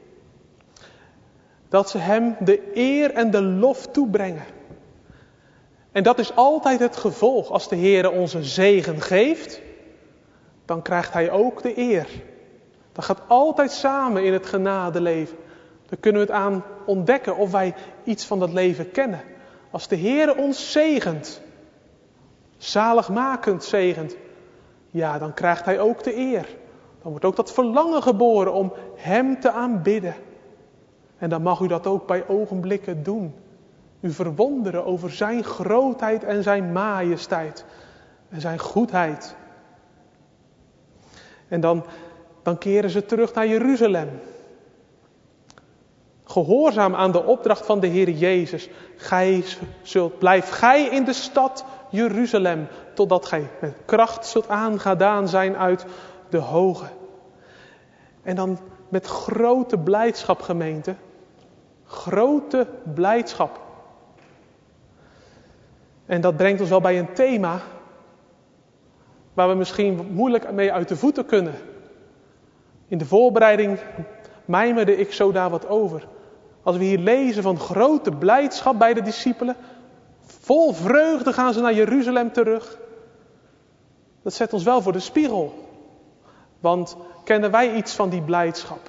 Dat ze hem de eer en de lof toebrengen. En dat is altijd het gevolg. Als de Heer ons een zegen geeft, dan krijgt hij ook de eer. Dat gaat altijd samen in het genadeleven. Daar kunnen we het aan ontdekken of wij iets van dat leven kennen. Als de Heer ons zegent, zaligmakend zegent, ja, dan krijgt hij ook de eer. Dan wordt ook dat verlangen geboren om hem te aanbidden. En dan mag u dat ook bij ogenblikken doen. U verwonderen over zijn grootheid en zijn majesteit. En zijn goedheid. En dan keren ze terug naar Jeruzalem. Gehoorzaam aan de opdracht van de Heer Jezus. Blijf gij in de stad Jeruzalem, totdat gij met kracht zult aangedaan zijn uit de hoge. En dan met grote blijdschap, gemeente. Grote blijdschap. En dat brengt ons wel bij een thema waar we misschien moeilijk mee uit de voeten kunnen. In de voorbereiding mijmerde ik zo daar wat over. Als we hier lezen van grote blijdschap bij de discipelen. Vol vreugde gaan ze naar Jeruzalem terug. Dat zet ons wel voor de spiegel. Want kennen wij iets van die blijdschap?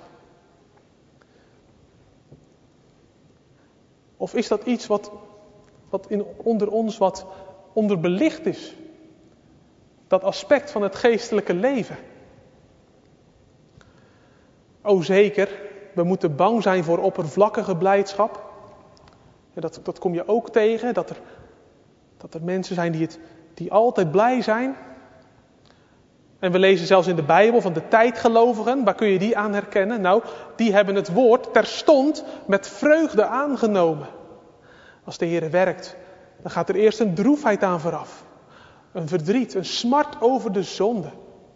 Of is dat iets wat onder ons wat onderbelicht is? Dat aspect van het geestelijke leven. O zeker, we moeten bang zijn voor oppervlakkige blijdschap. Ja, dat kom je ook tegen, dat er mensen zijn die altijd blij zijn. En we lezen zelfs in de Bijbel van de tijdgelovigen. Waar kun je die aan herkennen? Nou, die hebben het woord terstond met vreugde aangenomen. Als de Heer werkt, dan gaat er eerst een droefheid aan vooraf. Een verdriet, een smart over de zonde.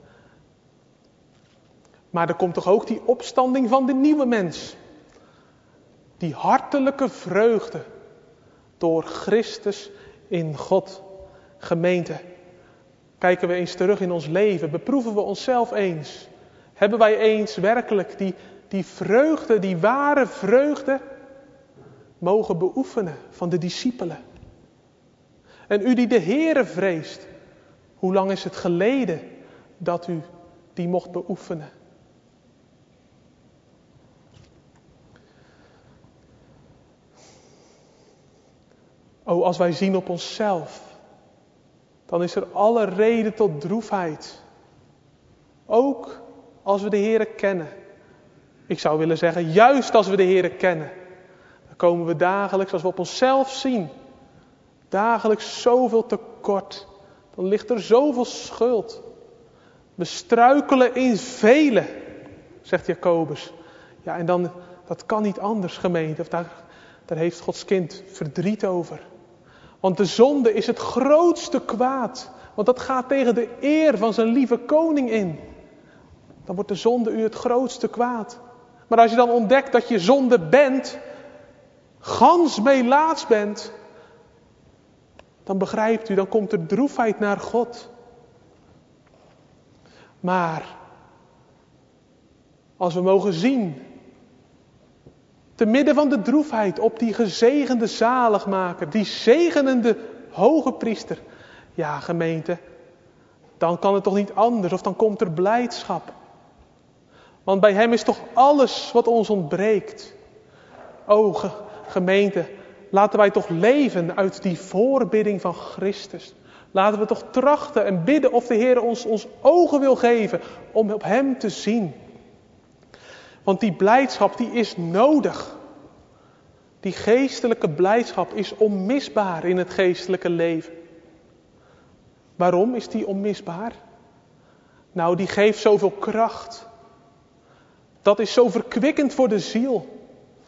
Maar er komt toch ook die opstanding van de nieuwe mens. Die hartelijke vreugde door Christus in God. Gemeente, kijken we eens terug in ons leven, beproeven we onszelf eens. Hebben wij eens werkelijk die vreugde, die ware vreugde, mogen beoefenen van de discipelen? En u die de Heere vreest, hoe lang is het geleden dat u die mocht beoefenen? O, als wij zien op onszelf, dan is er alle reden tot droefheid. Ook als we de Heere kennen. Ik zou willen zeggen, juist als we de Heere kennen. Dan komen we dagelijks, als we op onszelf zien, dagelijks zoveel tekort. Dan ligt er zoveel schuld. We struikelen in vele, zegt Jacobus. Ja, en dan, dat kan niet anders, gemeente. Of daar heeft Gods kind verdriet over. Want de zonde is het grootste kwaad. Want dat gaat tegen de eer van zijn lieve koning in. Dan wordt de zonde u het grootste kwaad. Maar als je dan ontdekt dat je zonde bent, gans melaats bent, dan begrijpt u, dan komt er droefheid naar God. Maar als we mogen zien, te midden van de droefheid, op die gezegende zaligmaker, die zegenende hoge priester. Ja, gemeente, dan kan het toch niet anders, of dan komt er blijdschap. Want bij hem is toch alles wat ons ontbreekt. O gemeente, laten wij toch leven uit die voorbidding van Christus. Laten we toch trachten en bidden of de Heer ons ogen wil geven om op hem te zien. Want die blijdschap die is nodig. Die geestelijke blijdschap is onmisbaar in het geestelijke leven. Waarom is die onmisbaar? Nou, die geeft zoveel kracht. Dat is zo verkwikkend voor de ziel.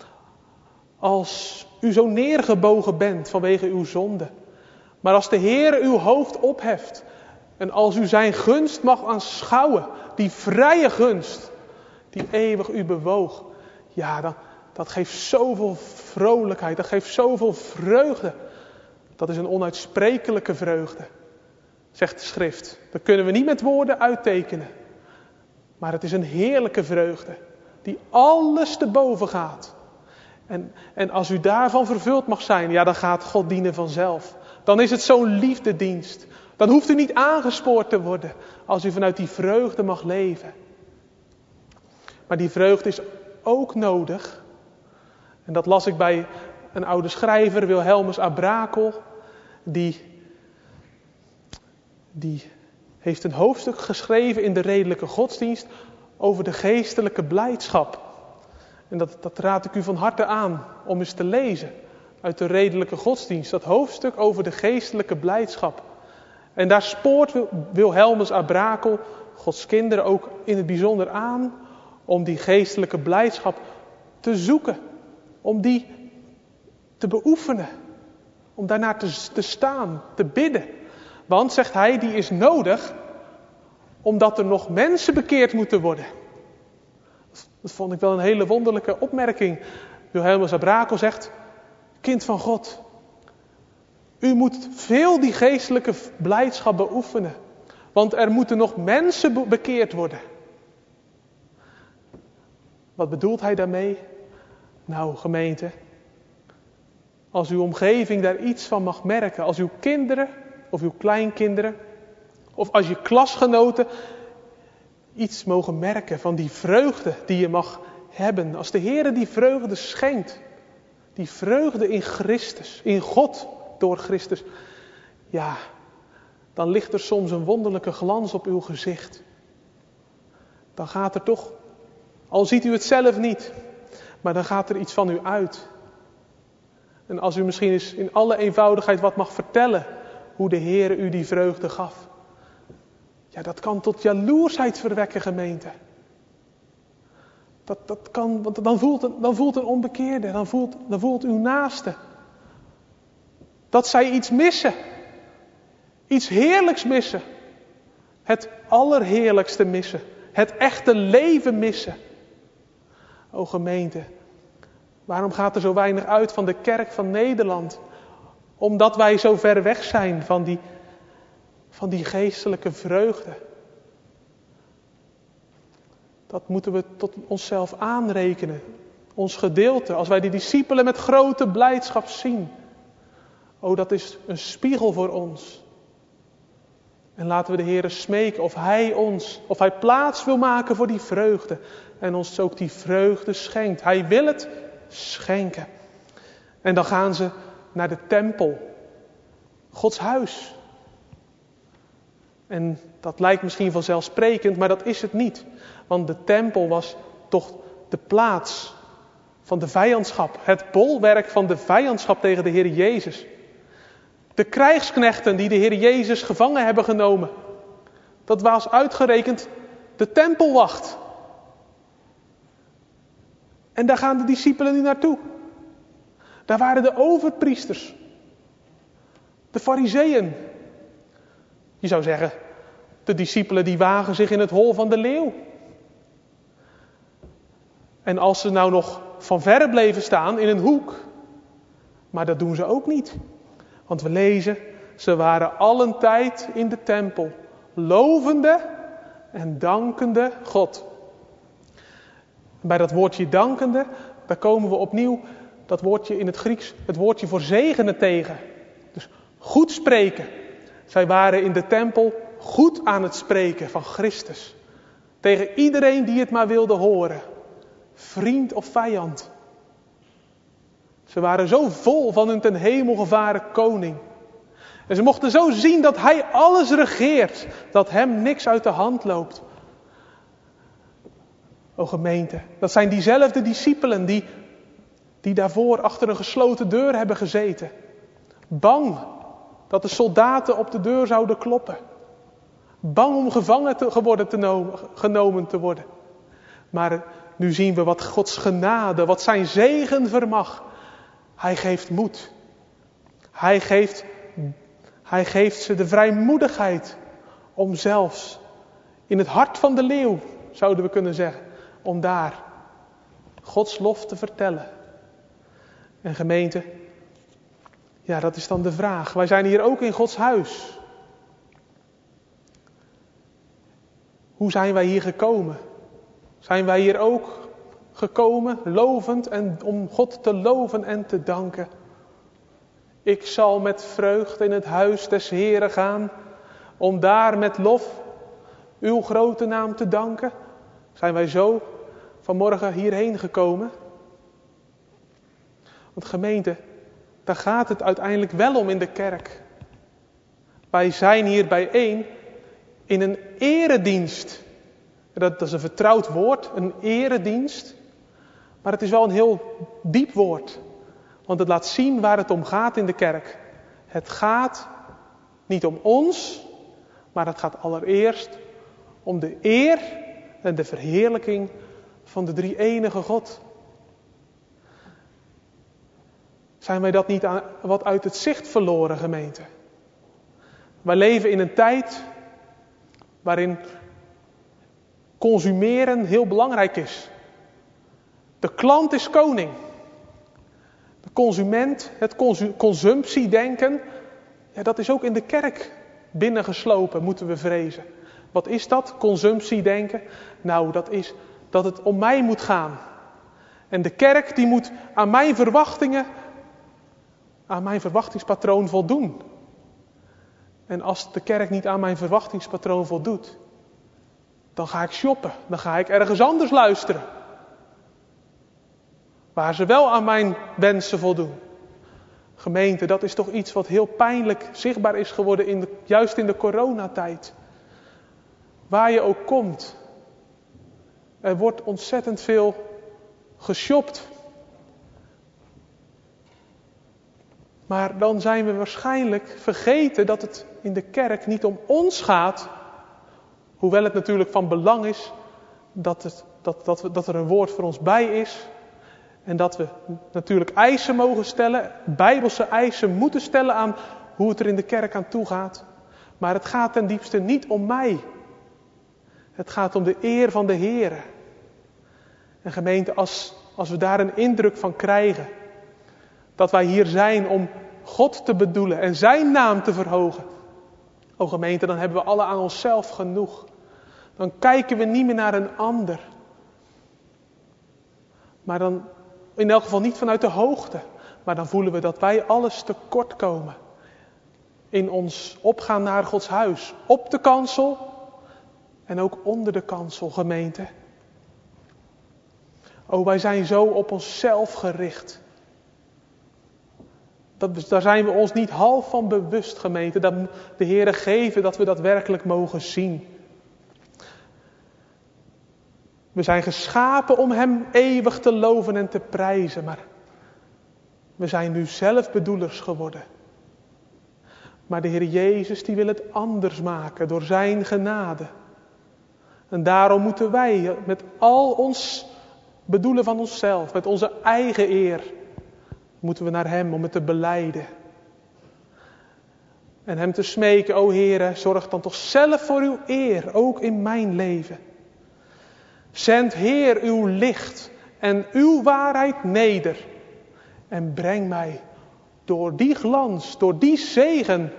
Als u zo neergebogen bent vanwege uw zonde. Maar als de Heer uw hoofd opheft. En als u zijn gunst mag aanschouwen. Die vrije gunst. Die eeuwig u bewoog. Ja, dat geeft zoveel vrolijkheid. Dat geeft zoveel vreugde. Dat is een onuitsprekelijke vreugde. Zegt de schrift. Dat kunnen we niet met woorden uittekenen. Maar het is een heerlijke vreugde. Die alles te boven gaat. En als u daarvan vervuld mag zijn. Ja, dan gaat God dienen vanzelf. Dan is het zo'n liefdedienst. Dan hoeft u niet aangespoord te worden. Als u vanuit die vreugde mag leven. Maar die vreugde is ook nodig. En dat las ik bij een oude schrijver, Wilhelmus à Brakel. Die heeft een hoofdstuk geschreven in de redelijke godsdienst over de geestelijke blijdschap. En dat raad ik u van harte aan om eens te lezen. Uit de redelijke godsdienst, dat hoofdstuk over de geestelijke blijdschap. En daar spoort Wilhelmus à Brakel Gods kinderen ook in het bijzonder aan om die geestelijke blijdschap te zoeken. om die te beoefenen. Om daarnaar te staan, te bidden. Want, zegt hij, die is nodig omdat er nog mensen bekeerd moeten worden. Dat vond ik wel een hele wonderlijke opmerking. Wilhelmus à Brakel zegt, kind van God, u moet veel die geestelijke blijdschap beoefenen. Want er moeten nog mensen bekeerd worden. Wat bedoelt hij daarmee? Nou, gemeente, als uw omgeving daar iets van mag merken, als uw kinderen of uw kleinkinderen, of als je klasgenoten iets mogen merken van die vreugde die je mag hebben. Als de Heere die vreugde schenkt, die vreugde in Christus, in God door Christus, ja, dan ligt er soms een wonderlijke glans op uw gezicht. Dan gaat er toch, al ziet u het zelf niet, maar dan gaat er iets van u uit. En als u misschien eens in alle eenvoudigheid wat mag vertellen, hoe de Heere u die vreugde gaf. Ja, dat kan tot jaloersheid verwekken, gemeente. Dat kan, want dan voelt een onbekeerde, dan voelt uw naaste dat zij iets missen. Iets heerlijks missen. Het allerheerlijkste missen. Het echte leven missen. O gemeente, waarom gaat er zo weinig uit van de kerk van Nederland? Omdat wij zo ver weg zijn van die geestelijke vreugde. Dat moeten we tot onszelf aanrekenen. Ons gedeelte, als wij die discipelen met grote blijdschap zien. O, dat is een spiegel voor ons. En laten we de Heere smeken of Hij plaats wil maken voor die vreugde. En ons ook die vreugde schenkt. Hij wil het schenken. En dan gaan ze naar de tempel. Gods huis. En dat lijkt misschien vanzelfsprekend, maar dat is het niet. Want de tempel was toch de plaats van de vijandschap. Het bolwerk van de vijandschap tegen de Heer Jezus. De krijgsknechten die de Heer Jezus gevangen hebben genomen. Dat was uitgerekend de tempelwacht. En daar gaan de discipelen nu naartoe. Daar waren de overpriesters. De farizeeën. Je zou zeggen, de discipelen die wagen zich in het hol van de leeuw. En als ze nou nog van verre bleven staan in een hoek. Maar dat doen ze ook niet. Want we lezen, ze waren allen tijd in de tempel. Lovende en dankende God. Bij dat woordje dankende, daar komen we opnieuw, dat woordje in het Grieks, het woordje voor zegenen tegen. Dus goed spreken. Zij waren in de tempel goed aan het spreken van Christus. Tegen iedereen die het maar wilde horen. Vriend of vijand. Ze waren zo vol van hun ten hemel gevaren koning. En ze mochten zo zien dat hij alles regeert. Dat hem niks uit de hand loopt. O gemeente, dat zijn diezelfde discipelen die daarvoor achter een gesloten deur hebben gezeten. Bang dat de soldaten op de deur zouden kloppen. Bang om genomen te worden. Maar nu zien we wat Gods genade, wat zijn zegen vermag. Hij geeft moed. Hij geeft ze de vrijmoedigheid om zelfs in het hart van de leeuw, zouden we kunnen zeggen, om daar Gods lof te vertellen. En gemeente, ja, dat is dan de vraag. Wij zijn hier ook in Gods huis. Hoe zijn wij hier gekomen? Zijn wij hier ook gekomen, lovend en om God te loven en te danken? Ik zal met vreugde in het huis des Heeren gaan, om daar met lof uw grote naam te danken. Zijn wij zo vanmorgen hierheen gekomen? Want gemeente, daar gaat het uiteindelijk wel om in de kerk. Wij zijn hier bijeen in een eredienst. Dat is een vertrouwd woord, een eredienst. Maar het is wel een heel diep woord. Want het laat zien waar het om gaat in de kerk. Het gaat niet om ons, maar het gaat allereerst om de eer en de verheerlijking van de drie-enige God. Zijn wij dat niet wat uit het zicht verloren, gemeente? Wij leven in een tijd waarin consumeren heel belangrijk is. De klant is koning. De consument, het consumptiedenken, ja, dat is ook in de kerk binnengeslopen, moeten we vrezen. Wat is dat, consumptiedenken? Nou, dat is dat het om mij moet gaan. En de kerk die moet aan mijn verwachtingspatroon voldoen. En als de kerk niet aan mijn verwachtingspatroon voldoet, dan ga ik shoppen. Dan ga ik ergens anders luisteren. Waar ze wel aan mijn wensen voldoen. Gemeente, dat is toch iets wat heel pijnlijk zichtbaar is geworden juist in de coronatijd. Waar je ook komt. Er wordt ontzettend veel geshopt. Maar dan zijn we waarschijnlijk vergeten dat het in de kerk niet om ons gaat. Hoewel het natuurlijk van belang is dat er een woord voor ons bij is. En dat we natuurlijk eisen mogen stellen, bijbelse eisen moeten stellen aan hoe het er in de kerk aan toe gaat. Maar het gaat ten diepste niet om mij. Het gaat om de eer van de Heere. En gemeente, als we daar een indruk van krijgen, dat wij hier zijn om God te bedoelen en zijn naam te verhogen. O gemeente, dan hebben we alle aan onszelf genoeg. Dan kijken we niet meer naar een ander. Maar dan, in elk geval niet vanuit de hoogte. Maar dan voelen we dat wij alles tekort komen. In ons opgaan naar Gods huis. Op de kansel. En ook onder de kansel, gemeente. O, wij zijn zo op onszelf gericht. Daar zijn we ons niet half van bewust, gemeente. Dat de Heere geven dat we dat werkelijk mogen zien. We zijn geschapen om Hem eeuwig te loven en te prijzen. Maar we zijn nu zelf bedoelers geworden. Maar de Heer Jezus die wil het anders maken door zijn genade. En daarom moeten wij met al ons bedoelen van onszelf, met onze eigen eer, moeten we naar Hem om het te belijden. En Hem te smeken, o Heere, zorg dan toch zelf voor uw eer, ook in mijn leven. Zend Heer uw licht en uw waarheid neder. En breng mij door die glans, door die zegen,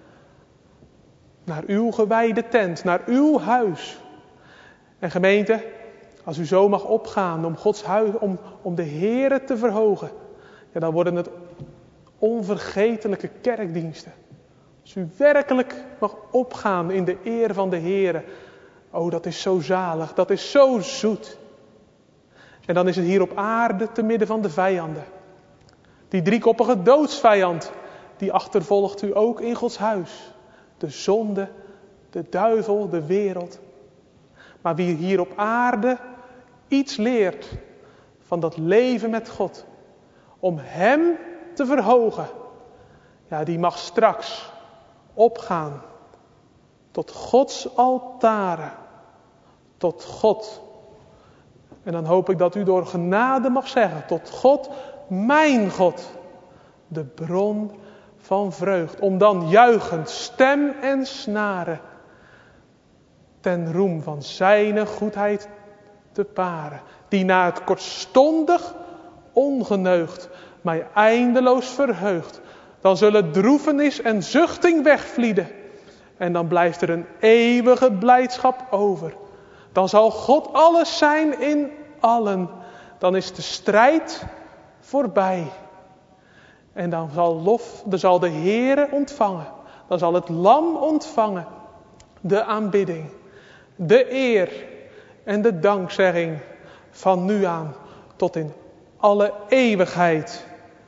naar uw gewijde tent, naar uw huis. En gemeente, als u zo mag opgaan om Gods huis, om de Heere te verhogen, ja, dan worden het onvergetelijke kerkdiensten. Als u werkelijk mag opgaan in de eer van de Heere, oh, dat is zo zalig, dat is zo zoet. En dan is het hier op aarde te midden van de vijanden. Die driekoppige doodsvijand, die achtervolgt u ook in Gods huis. De zonde, de duivel, de wereld. Maar wie hier op aarde iets leert van dat leven met God, om Hem te verhogen, ja, die mag straks opgaan tot Gods altaren, tot God. En dan hoop ik dat u door genade mag zeggen, tot God, mijn God, de bron van vreugd. Om dan juichend stem en snaren ten roem van zijn goedheid te paren. Die na het kortstondig ongeneugd mij eindeloos verheugt. Dan zullen droefenis en zuchting wegvlieden. En dan blijft er een eeuwige blijdschap over. Dan zal God alles zijn in allen. Dan is de strijd voorbij. En dan zal de Heere ontvangen. Dan zal het lam ontvangen. De aanbidding. De eer en de dankzegging van nu aan tot in alle eeuwigheid.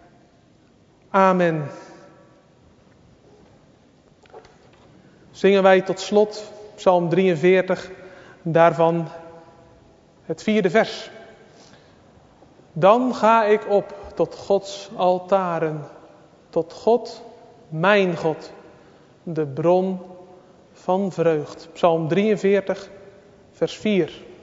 Amen. Zingen wij tot slot Psalm 43, daarvan het 4e vers. Dan ga ik op tot Gods altaren, tot God, mijn God, de bron van vreugd. Psalm 43, vers 4.